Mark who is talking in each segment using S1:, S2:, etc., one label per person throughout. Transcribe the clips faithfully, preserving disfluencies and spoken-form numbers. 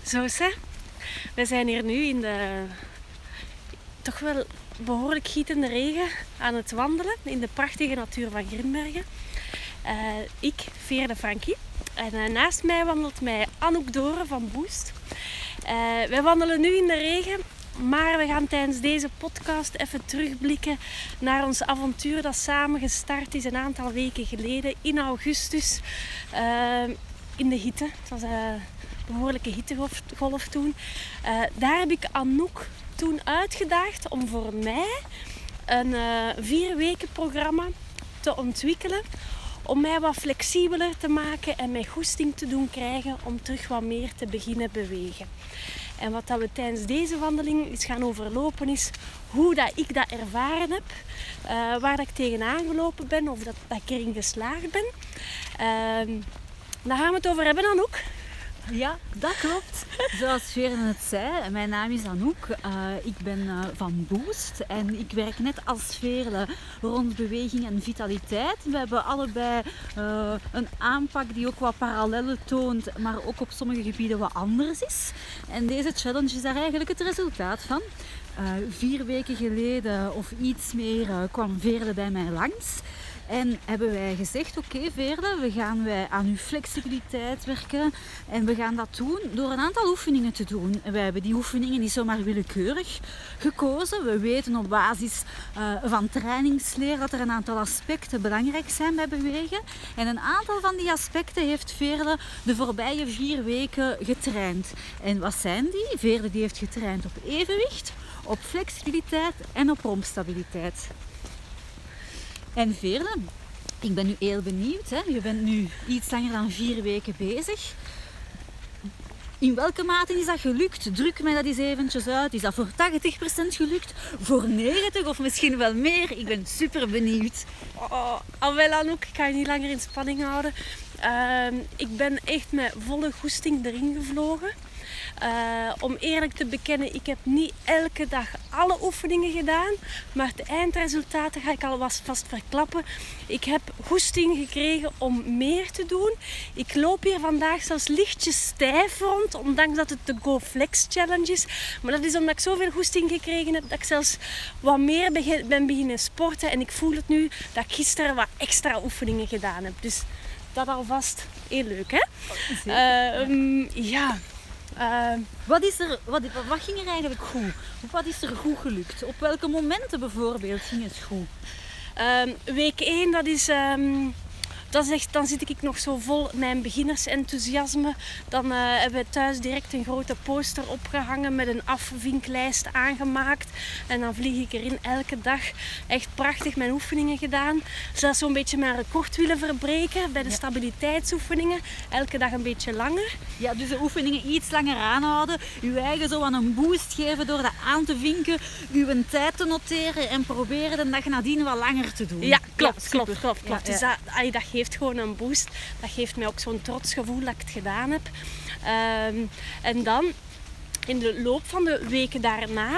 S1: Zo is het. We zijn hier nu in de toch wel behoorlijk gietende regen aan het wandelen in de prachtige natuur van Grimbergen. Uh, ik, Veerle Frankie. En uh, naast mij wandelt mij Anouk Doren van Boost. Uh, wij wandelen nu in de regen, maar we gaan tijdens deze podcast even terugblikken naar ons avontuur dat samen gestart is een aantal weken geleden in augustus uh, in de hitte. Het was een behoorlijke hittegolf toen. Uh, daar heb ik Anouk toen uitgedaagd om voor mij een uh, vier weken programma te ontwikkelen. Om mij wat flexibeler te maken en mij goesting te doen krijgen om terug wat meer te beginnen bewegen. En wat dat we tijdens deze wandeling eens gaan overlopen is hoe dat ik dat ervaren heb. Uh, waar dat ik tegenaan gelopen ben of dat, dat ik erin geslaagd ben. Uh, daar gaan we het over hebben, Anouk.
S2: Ja, dat klopt. Zoals Veerle het zei, mijn naam is Anouk. Uh, ik ben uh, van Boost en ik werk net als Veerle rond beweging en vitaliteit. We hebben allebei uh, een aanpak die ook wat parallellen toont, maar ook op sommige gebieden wat anders is. En deze challenge is daar eigenlijk het resultaat van. Uh, vier weken geleden of iets meer uh, kwam Veerle bij mij langs. En hebben wij gezegd, oké okay, Veerle, we gaan wij aan uw flexibiliteit werken. En we gaan dat doen door een aantal oefeningen te doen. En wij hebben die oefeningen niet zomaar willekeurig gekozen. We weten op basis uh, van trainingsleer dat er een aantal aspecten belangrijk zijn bij bewegen. En een aantal van die aspecten heeft Veerle de voorbije vier weken getraind. En wat zijn die? Veerle die heeft getraind op evenwicht, op flexibiliteit en op rompstabiliteit. En Veerle, ik ben nu heel benieuwd. Hè? Je bent nu iets langer dan vier weken bezig. In welke mate is dat gelukt? Druk mij dat eens eventjes uit. Is dat voor tachtig procent gelukt? Voor negentig procent of misschien wel meer? Ik ben super benieuwd.
S1: Oh, al wel Anouk, ik ga je niet langer in spanning houden. Uh, ik ben echt met volle goesting erin gevlogen. Uh, om eerlijk te bekennen, ik heb niet elke dag alle oefeningen gedaan, maar het eindresultaat ga ik al vast verklappen. Ik heb goesting gekregen om meer te doen. Ik loop hier vandaag zelfs lichtjes stijf rond, ondanks dat het de Go Flex Challenge is. Maar dat is omdat ik zoveel goesting gekregen heb dat ik zelfs wat meer ben beginnen sporten. En ik voel het nu dat ik gisteren wat extra oefeningen gedaan heb. Dus dat alvast heel leuk, hè? Uh, um, ja...
S2: Uh, wat, is er, wat, wat ging er eigenlijk goed? Wat is er goed gelukt? Op welke momenten bijvoorbeeld ging het goed?
S1: Uh, week één, dat is... Um, dat is echt, dan zit ik nog zo vol mijn beginnersenthousiasme. Dan uh, hebben we thuis direct een grote poster opgehangen met een afvinklijst aangemaakt. En dan vlieg ik erin elke dag. Echt prachtig mijn oefeningen gedaan. Zelfs zo'n beetje mijn record willen verbreken bij de ja. stabiliteitsoefeningen. Elke dag een beetje langer.
S2: Ja, dus de oefeningen iets langer aanhouden. Uw eigen zo aan een boost geven door dat aan te vinken. Uw tijd te noteren en proberen de dag nadien wat langer te doen.
S1: Ja, klopt, ja, klopt, klopt, klopt.
S2: Ja,
S1: dus
S2: ja.
S1: dat, dat geeft gewoon een boost. Dat geeft mij ook zo'n trots gevoel dat ik het gedaan heb. Um, en dan, in de loop van de weken daarna,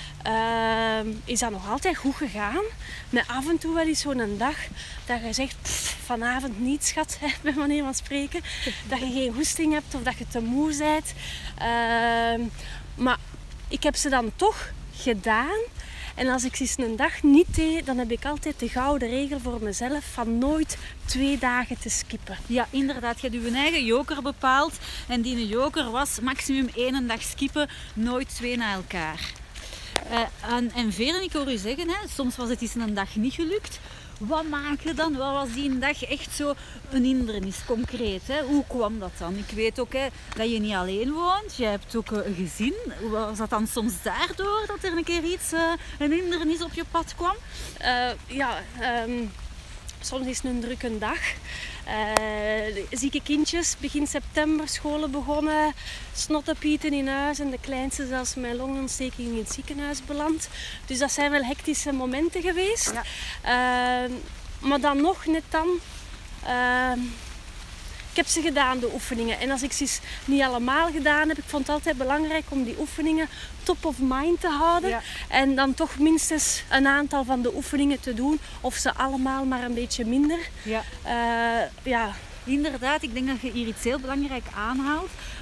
S1: uh, is dat nog altijd goed gegaan. Met af en toe wel eens zo'n dag dat je zegt, pff, vanavond niet schat, hè, bij manier van spreken. Dat je geen goesting hebt of dat je te moe bent. Uh, maar ik heb ze dan toch gedaan. En als ik eens een dag niet deed, dan heb ik altijd de gouden regel voor mezelf van nooit twee dagen te skippen.
S2: Ja, inderdaad. Je hebt je eigen joker bepaald. En die joker was maximum één dag skippen, nooit twee na elkaar. Uh, en, en Veerle, ik hoor u zeggen, hè, soms was het eens een dag niet gelukt. Wat maakte dan? Wat was die dag echt zo een hindernis, concreet? Hè? Hoe kwam dat dan? Ik weet ook hè, dat je niet alleen woont. Je hebt ook een gezin. Was dat dan soms daardoor dat er een keer iets, uh, een hindernis op je pad kwam?
S1: Uh, ja, um, soms is het een drukke dag. Uh, zieke kindjes, begin september, scholen begonnen, snottepieten in huis en de kleinste zelfs met longontsteking in het ziekenhuis beland. Dus dat zijn wel hectische momenten geweest. Ja. Uh, maar dan nog, net dan, uh, ik heb ze gedaan, de oefeningen. En als ik ze niet allemaal gedaan heb, ik vond het altijd belangrijk om die oefeningen top of mind te houden. Ja. En dan toch minstens een aantal van de oefeningen te doen. Of ze allemaal maar een beetje minder.
S2: Ja.
S1: Uh, ja.
S2: Inderdaad, ik denk dat je hier iets heel belangrijk aanhaalt.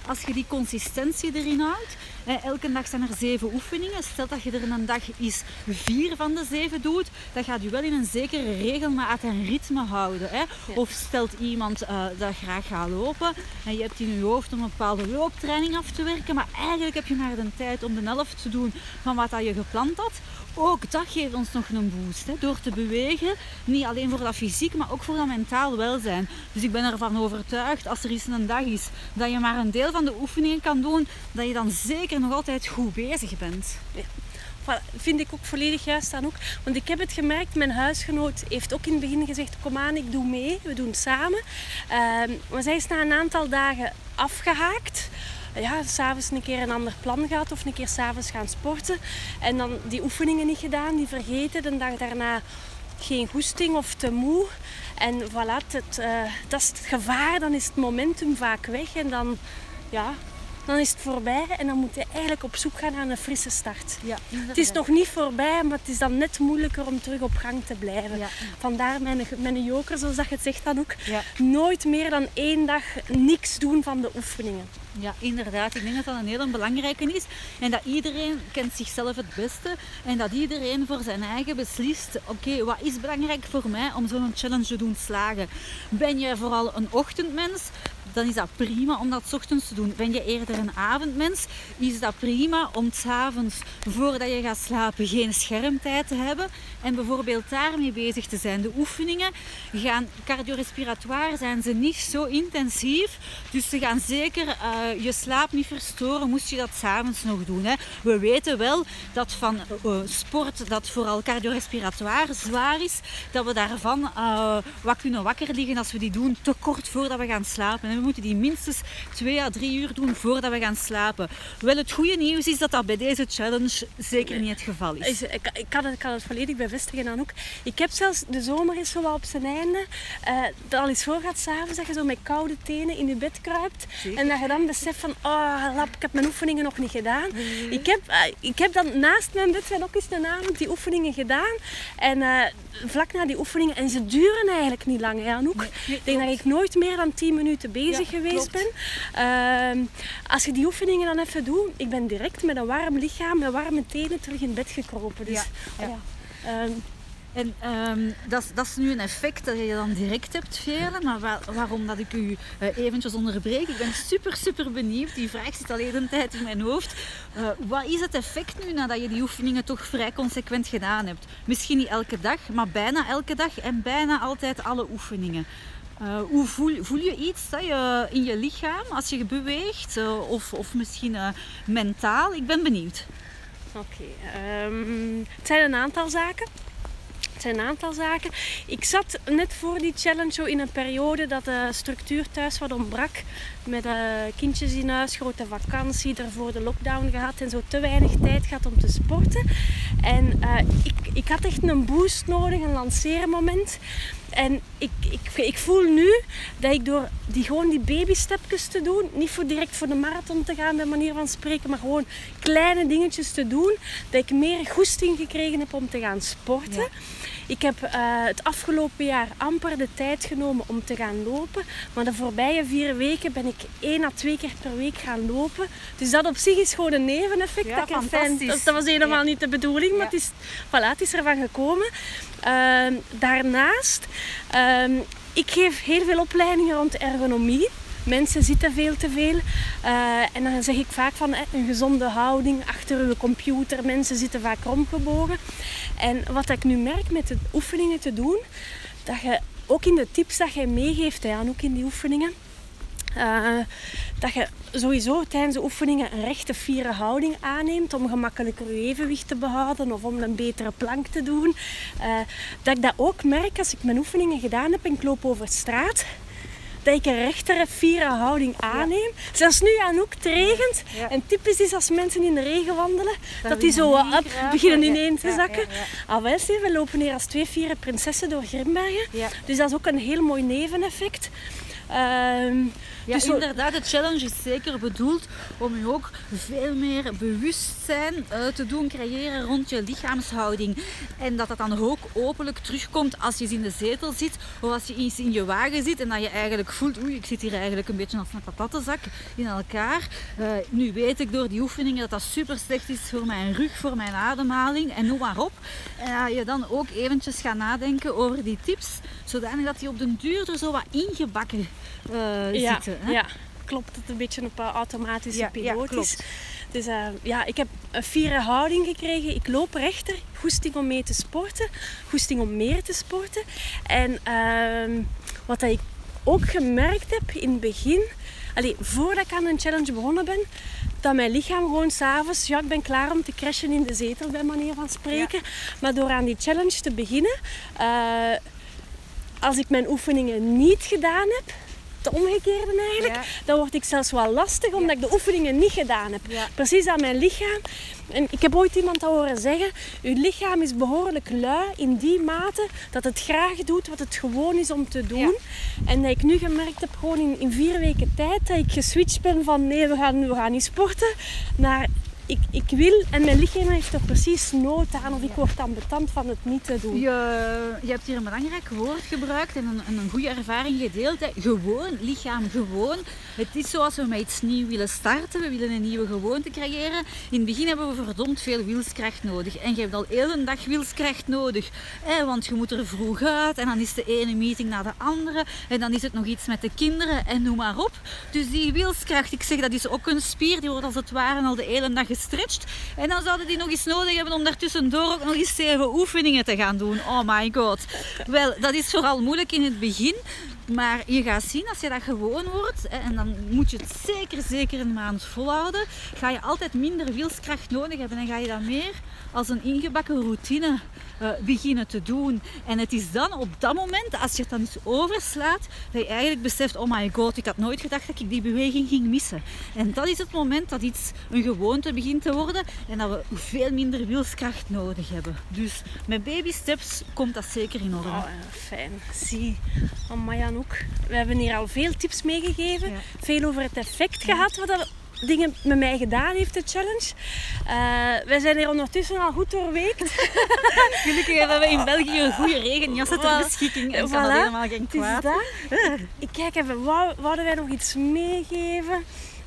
S2: als je die consistentie erin houdt. Eh, elke dag zijn er zeven oefeningen. Stel dat je er een dag eens vier van de zeven doet, dan gaat je wel in een zekere regelmaat en ritme houden. Hè?
S1: Ja.
S2: Of stelt iemand uh, dat graag gaat lopen en je hebt in je hoofd om een bepaalde looptraining af te werken, maar eigenlijk heb je maar de tijd om de helft te doen van wat dat je gepland had. Ook dat geeft ons nog een boost, hè? Door te bewegen. Niet alleen voor dat fysiek, maar ook voor dat mentaal welzijn. Dus ik ben ervan overtuigd, als er eens een dag is dat je maar een deel van de oefeningen kan doen, dat je dan zeker nog altijd goed bezig bent.
S1: Ja. Voilà, vind ik ook volledig juist aan ook. Want ik heb het gemerkt, mijn huisgenoot heeft ook in het begin gezegd, kom aan, ik doe mee, we doen het samen. Uh, maar zij is na een aantal dagen afgehaakt. Ja, s'avonds een keer een ander plan gehad of een keer s'avonds gaan sporten. En dan die oefeningen niet gedaan, die vergeten. De dag daarna geen goesting of te moe. En voilà, het, uh, dat is het gevaar. Dan is het momentum vaak weg. En dan, ja, dan is het voorbij. En dan moet je eigenlijk op zoek gaan naar een frisse start.
S2: Ja,
S1: het is nog niet voorbij, maar het is dan net moeilijker om terug op gang te blijven.
S2: Ja.
S1: Vandaar mijn, mijn joker, zoals dat je het zegt dan ook.
S2: Ja.
S1: Nooit meer dan één dag niks doen van de oefeningen.
S2: Ja, inderdaad. Ik denk dat dat een hele belangrijke is. En dat iedereen kent zichzelf het beste. En dat iedereen voor zijn eigen beslist, oké, okay, wat is belangrijk voor mij om zo'n challenge te doen slagen? Ben je vooral een ochtendmens? Dan is dat prima om dat 's ochtends te doen. Ben je eerder een avondmens, is dat prima om 's avonds, voordat je gaat slapen, geen schermtijd te hebben. En bijvoorbeeld daarmee bezig te zijn. De oefeningen gaan cardiorespiratoire, zijn ze niet zo intensief. Dus ze gaan zeker uh, je slaap niet verstoren, moest je dat 's avonds nog doen. Hè. We weten wel dat van uh, sport dat vooral cardiorespiratoire zwaar is, dat we daarvan uh, wat kunnen wakker liggen als we die doen te kort voordat we gaan slapen. En we moeten die minstens twee à drie uur doen voordat we gaan slapen. Wel, het goede nieuws is dat dat bij deze challenge zeker niet het geval is.
S1: Ik, ik, kan, het, ik kan het volledig bevestigen dan ook. Ik heb zelfs, de zomer is zo wel op zijn einde, uh, dat al eens voorgaat s'avonds dat je zo met koude tenen in je bed kruipt. Zeker. En dat je dan beseft van, oh lap, ik heb mijn oefeningen nog niet gedaan. Mm-hmm. Ik, heb, uh, ik heb dan naast mijn bed wel ook eens een avond die oefeningen gedaan. En uh, vlak na die oefeningen, en ze duren eigenlijk niet lang, hè, Anouk. Nee, nee, ik denk dat ik nooit meer dan tien minuten bezig ja, geweest klopt. ben. Uh, als je die oefeningen dan even doet, ik ben direct met een warm lichaam, met warme tenen terug in bed gekropen. Dus,
S2: ja, ja.
S1: Oh ja. Um,
S2: En um, dat, dat is nu een effect dat je dan direct hebt, Veerle. Maar waar, waarom dat ik u uh, eventjes onderbreek, ik ben super, super benieuwd. Die vraag zit al de hele tijd in mijn hoofd. Uh, wat is het effect nu nadat je die oefeningen toch vrij consequent gedaan hebt? Misschien niet elke dag, maar bijna elke dag en bijna altijd alle oefeningen. Uh, hoe voel, voel je iets dat je in je lichaam als je beweegt uh, of, of misschien uh, mentaal? Ik ben benieuwd.
S1: Oké, okay, um, het zijn een aantal zaken. Het zijn een aantal zaken. Ik zat net voor die challenge zo in een periode dat de structuur thuis wat ontbrak. Met uh, kindjes in huis, grote vakantie, daarvoor de lockdown gehad en zo te weinig tijd gehad om te sporten. En uh, ik, ik had echt een boost nodig, een lanceermoment. En ik, ik, ik voel nu dat ik door die, gewoon die babystepjes te doen, niet voor direct voor de marathon te gaan bij manier van spreken, maar gewoon kleine dingetjes te doen, dat ik meer goesting gekregen heb om te gaan sporten. Ja. Ik heb uh, het afgelopen jaar amper de tijd genomen om te gaan lopen. Maar de voorbije vier weken ben ik één à twee keer per week gaan lopen. Dus dat op zich is gewoon een neveneffect.
S2: Ja,
S1: dat, fijn, dat, dat was helemaal ja. niet de bedoeling, maar ja. het, is, voilà, het is ervan gekomen. Uh, daarnaast, uh, ik geef heel veel opleidingen rond ergonomie. Mensen zitten veel te veel. Uh, en dan zeg ik vaak van eh, een gezonde houding achter uw computer. Mensen zitten vaak kromgebogen. En wat ik nu merk met de oefeningen te doen, dat je ook in de tips dat je meegeeft, hè, ook in die oefeningen, uh, dat je sowieso tijdens de oefeningen een rechte fiere houding aanneemt om gemakkelijker je evenwicht te behouden of om een betere plank te doen. Uh, dat ik dat ook merk als ik mijn oefeningen gedaan heb en ik loop over straat. Dat ik een rechtere, fiere houding aanneem. Ja. Zelfs nu Anouk, het regent. Ja. En typisch is als mensen in de regen wandelen, dat, dat die zo up beginnen ineen te zakken. Ja, ja, ja. Ah, wel, we lopen hier als twee fiere prinsessen door Grimbergen. Ja. Dus dat is ook een heel mooi neveneffect. Ehm,
S2: Ja,
S1: dus zo-
S2: inderdaad, de challenge is zeker bedoeld om je ook veel meer bewustzijn uh, te doen creëren rond je lichaamshouding. En dat dat dan ook openlijk terugkomt als je eens in de zetel zit of als je eens in je wagen zit en dat je eigenlijk voelt, oei, ik zit hier eigenlijk een beetje als een patattenzak in elkaar. Uh, nu weet ik door die oefeningen dat dat super slecht is voor mijn rug, voor mijn ademhaling en noem maar op. En dat je dan ook eventjes gaat nadenken over die tips, zodanig dat die op den duur er zo wat ingebakken uh,
S1: ja,
S2: zitten. Hè?
S1: Ja, klopt, het een beetje op uh, automatische
S2: Ja,
S1: piloot
S2: ja,
S1: is.
S2: klopt.
S1: Dus uh, ja, ik heb een fiere houding gekregen. Ik loop rechter. Goesting om mee te sporten. Goesting om meer te sporten. En uh, wat dat ik ook gemerkt heb in het begin... Allee, voordat ik aan een challenge begonnen ben... Dat mijn lichaam gewoon s'avonds... Ja, ik ben klaar om te crashen in de zetel, bij manier van spreken. Ja. Maar door aan die challenge te beginnen... Uh, als ik mijn oefeningen niet gedaan heb... Het omgekeerde eigenlijk, ja. Dan word ik zelfs wel lastig omdat ja. ik de oefeningen niet gedaan heb. Ja. Precies aan mijn lichaam. En ik heb ooit iemand al horen zeggen, uw lichaam is behoorlijk lui in die mate dat het graag doet wat het gewoon is om te doen. Ja. En dat ik nu gemerkt heb, gewoon in, in vier weken tijd, dat ik geswitcht ben van nee, we gaan, we gaan niet sporten, naar ik, ik wil en mijn lichaam heeft er precies nood aan of ik word ambetant van het niet te doen.
S2: Je, je hebt hier een belangrijk woord gebruikt en een, een goede ervaring gedeeld. Hè. Gewoon, lichaam gewoon. Het is zoals we met iets nieuws willen starten. We willen een nieuwe gewoonte creëren. In het begin hebben we verdomd veel wilskracht nodig. En je hebt al heel een dag wilskracht nodig. Hè, want je moet er vroeg uit en dan is de ene meeting na de andere. En dan is het nog iets met de kinderen en noem maar op. Dus die wilskracht, ik zeg dat is ook een spier. Die wordt als het ware al de hele dag gestretched. En dan zouden die nog eens nodig hebben om daartussendoor ook nog eens zeven oefeningen te gaan doen. Oh my god. Wel, dat is vooral moeilijk in het begin. Maar je gaat zien, als je dat gewoon wordt, en dan moet je het zeker, zeker een maand volhouden, ga je altijd minder wilskracht nodig hebben en ga je dat meer als een ingebakken routine uh, beginnen te doen. En het is dan op dat moment, als je het dan eens overslaat, dat je eigenlijk beseft, oh my god, ik had nooit gedacht dat ik die beweging ging missen. En dat is het moment dat iets een gewoonte begint te worden en dat we veel minder wilskracht nodig hebben. Dus met baby steps komt dat zeker in orde.
S1: Oh, fijn. Zie, amai Anouk. We hebben hier al veel tips meegegeven. Ja. Veel over het effect gehad wat dat dingen met mij gedaan heeft, de challenge. Uh, wij zijn hier ondertussen al goed doorweekt.
S2: Gelukkig hebben we in België een goede regenjas ter beschikking en voilà. Kan dat helemaal geen kwaad.
S1: Ik kijk even, wou, wouden wij nog iets meegeven?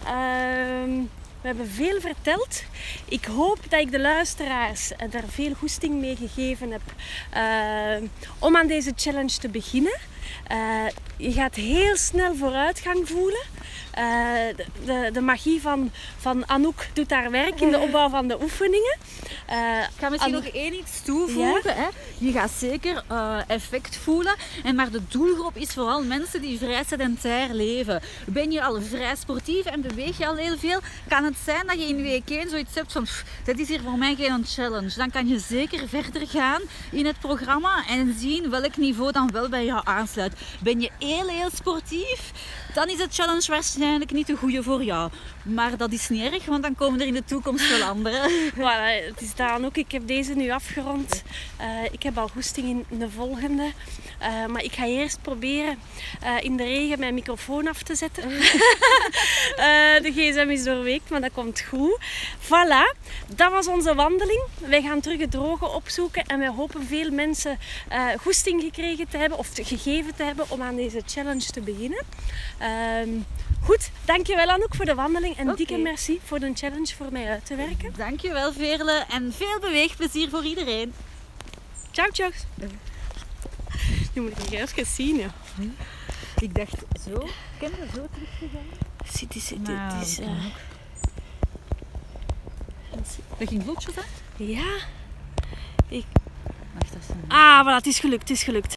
S1: Uh, We hebben veel verteld. Ik hoop dat ik de luisteraars er veel goesting mee gegeven heb uh, om aan deze challenge te beginnen. Uh, je gaat heel snel vooruitgang voelen. Uh, de, de, de magie van, van Anouk doet haar werk in de opbouw van de oefeningen.
S2: Uh, ik ga misschien Anouk... nog één iets toevoegen. Ja? Hè? Je gaat zeker uh, effect voelen. En maar de doelgroep is vooral mensen die vrij sedentair leven. Ben je al vrij sportief en beweeg je al heel veel, kan het zijn dat je in week één zoiets hebt van pff, dat is hier voor mij geen challenge. Dan kan je zeker verder gaan in het programma en zien welk niveau dan wel bij jou aansluit. Ben je heel heel sportief, dan is de challenge waarschijnlijk niet de goede voor jou. Maar dat is niet erg, want dan komen er in de toekomst wel andere.
S1: Voilà, het is daarom ook. Ik heb deze nu afgerond. Uh, ik heb al goesting in de volgende. Uh, maar ik ga eerst proberen uh, in de regen mijn microfoon af te zetten. uh, de gsm is doorweekt, maar dat komt goed. Voilà, dat was onze wandeling. Wij gaan terug het droge opzoeken. En wij hopen veel mensen uh, goesting gekregen te hebben, of te, gegeven te hebben om aan deze challenge te beginnen. Uh, Goed, dankjewel Anouk voor de wandeling en okay. Dikke merci voor de challenge voor mij uit te werken.
S2: Dankjewel Veerle en veel beweegplezier voor iedereen.
S1: Ciao, ciao. Nu moet ik nog even zien. Ja.
S2: Ik dacht zo, ken je zo terug te gaan?
S1: Zie, dit is... Nou, dit is uh...
S2: Dat ging vlotjes, hè?
S1: Ja. Ik...
S2: Wacht, dat is een...
S1: Ah, voilà, het is gelukt, het is gelukt.